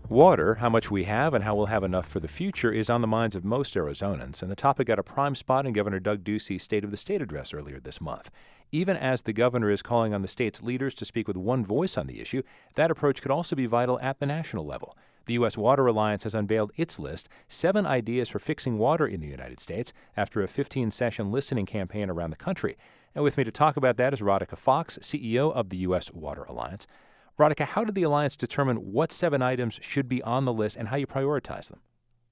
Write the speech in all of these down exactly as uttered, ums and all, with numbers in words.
Water, how much we have and how we'll have enough for the future, is on the minds of most Arizonans, and the topic got a prime spot in Governor Doug Ducey's State of the State address earlier this month. Even as the governor is calling on the state's leaders to speak with one voice on the issue, that approach could also be vital at the national level. The U S Water Alliance has unveiled its list, seven ideas for fixing water in the United States, after a fifteen-session listening campaign around the country. And with me to talk about that is Radhika Fox, C E O of the U S Water Alliance. Radhika, how did the Alliance determine what seven items should be on the list and how you prioritize them?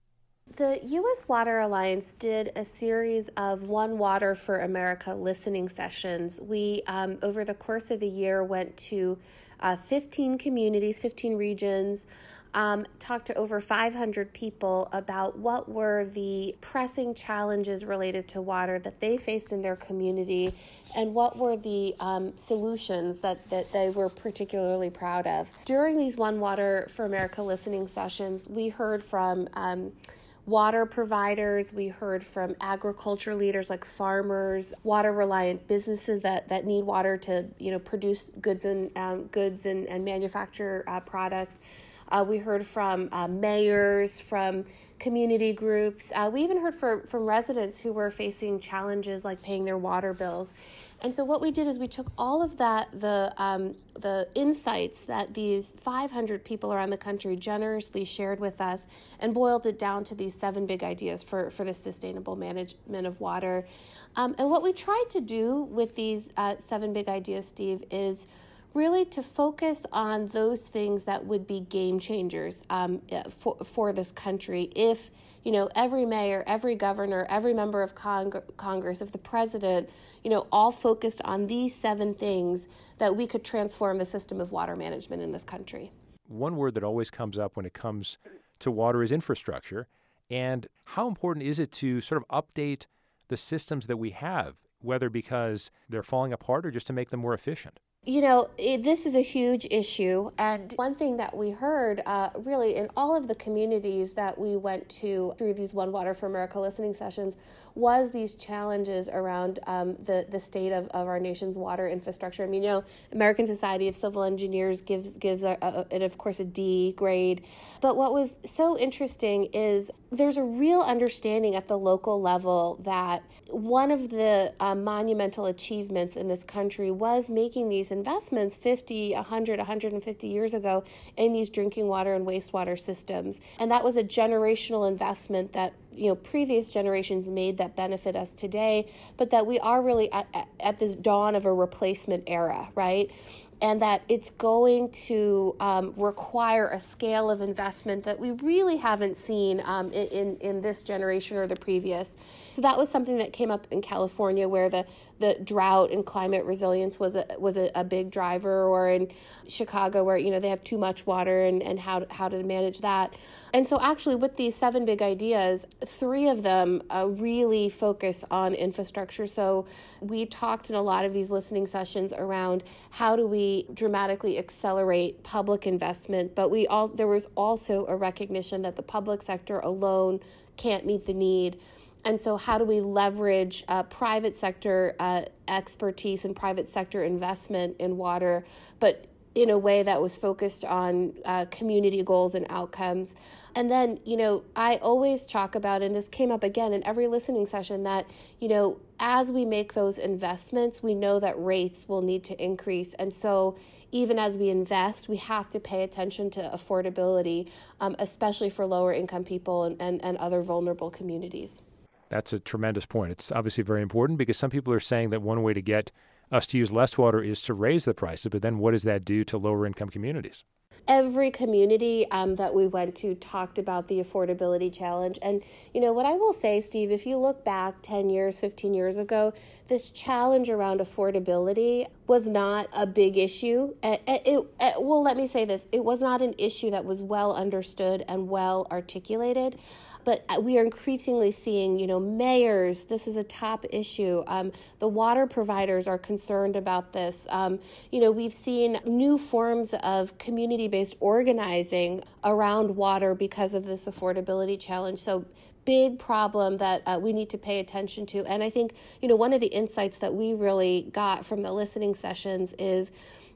The U S Water Alliance did a series of One Water for America listening sessions. We, um, over the course of a year, went to uh, fifteen communities, fifteen regions, um, talked to over five hundred people about what were the pressing challenges related to water that they faced in their community and what were the um, solutions that, that they were particularly proud of. During these One Water for America listening sessions, we heard from um, water providers, we heard from agriculture leaders like farmers, water-reliant businesses that, that need water to, you know, produce goods and um, goods and, and manufacture uh, products. Uh, we heard from uh, mayors, from community groups. Uh, we even heard from, from residents who were facing challenges like paying their water bills. And so what we did is we took all of that, the um, the insights that these five hundred people around the country generously shared with us and boiled it down to these seven big ideas for, for the sustainable management of water. Um, and what we tried to do with these uh, seven big ideas, Steve, is really to focus on those things that would be game changers um, for, for this country if, you know, every mayor, every governor, every member of Cong- Congress, if the president, you know, all focused on these seven things, that we could transform the system of water management in this country. One word that always comes up when it comes to water is infrastructure. And how important is it to sort of update the systems that we have, whether because they're falling apart or just to make them more efficient? You know, it, this is a huge issue, and one thing that we heard uh, really in all of the communities that we went to through these One Water for America listening sessions was these challenges around um, the, the state of, of our nation's water infrastructure. I mean, you know, American Society of Civil Engineers gives, gives a, a, it, of course, a D grade. But what was so interesting is there's a real understanding at the local level that one of the uh, monumental achievements in this country was making these investments fifty, one hundred, one hundred fifty years ago in these drinking water and wastewater systems. And that was a generational investment that, you know, previous generations made that benefit us today, but that we are really at, at this dawn of a replacement era, right? And that it's going to um, require a scale of investment that we really haven't seen um, in, in this generation or the previous. So that was something that came up in California, where the, the drought and climate resilience was a was a, a big driver, or in Chicago, where, you know, they have too much water and, and how, how to manage that. And so actually with these seven big ideas, three of them uh, really focus on infrastructure. So we talked in a lot of these listening sessions around how do we dramatically accelerate public investment, but we all there was also a recognition that the public sector alone can't meet the need. And so how do we leverage uh, private sector uh, expertise and private sector investment in water, but in a way that was focused on uh, community goals and outcomes. And then, you know, I always talk about, and this came up again in every listening session, that, you know, as we make those investments, we know that rates will need to increase. And so even as we invest, we have to pay attention to affordability, um, especially for lower income people and, and, and other vulnerable communities. That's a tremendous point. It's obviously very important because some people are saying that one way to get us to use less water is to raise the prices, but then what does that do to lower income communities? Every community um, that we went to talked about the affordability challenge. And, you know, what I will say, Steve, if you look back ten years, fifteen years ago, this challenge around affordability was not a big issue. It, it, it, well, let me say this. It was not an issue that was well understood and well articulated. But we are increasingly seeing, you know, mayors, this is a top issue. Um, the water providers are concerned about this. Um, you know, we've seen new forms of community-based organizing around water because of this affordability challenge. So big problem that uh, we need to pay attention to. And I think, you know, one of the insights that we really got from the listening sessions is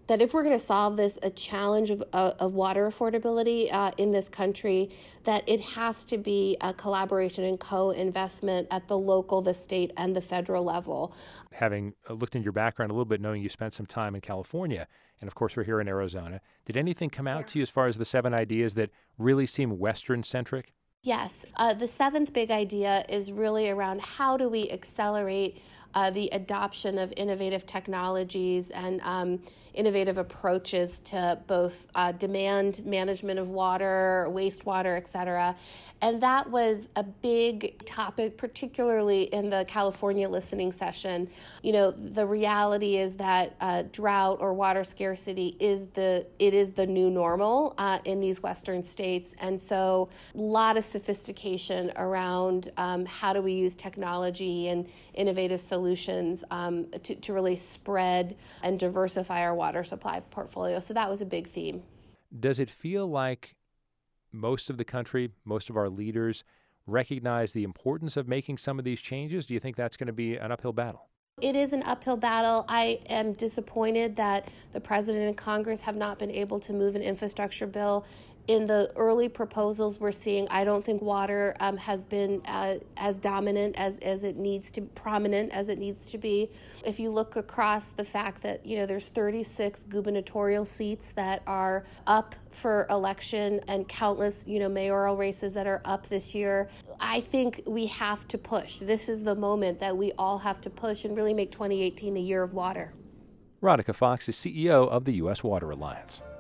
that if we're going to solve this a challenge of, uh, of water affordability uh, in this country, that it has to be a collaboration and co-investment at the local, the state, and the federal level. Having looked into your background a little bit, knowing you spent some time in California, and of course we're here in Arizona, did anything come out yeah. to you as far as the seven ideas that really seem Western-centric? Yes. Uh, the seventh big idea is really around how do we accelerate Uh, the adoption of innovative technologies and um, innovative approaches to both uh, demand management of water, wastewater, et cetera. And that was a big topic, particularly in the California listening session. You know, the reality is that uh, drought or water scarcity is the it is the new normal uh, in these Western states. And so a lot of sophistication around um, how do we use technology and innovative solutions um, to, to really spread and diversify our water supply portfolio. So that was a big theme. Does it feel like most of the country, most of our leaders recognize the importance of making some of these changes? Do you think that's going to be an uphill battle? It is an uphill battle. I am disappointed that the president and Congress have not been able to move an infrastructure bill. In the early proposals we're seeing, I don't think water um, has been uh, as dominant as, as it needs to, prominent as it needs to be. If you look across the fact that, you know, there's thirty-six gubernatorial seats that are up for election and countless, you know, mayoral races that are up this year, I think we have to push. This is the moment that we all have to push and really make twenty eighteen the year of water. Radhika Fox is C E O of the U S Water Alliance.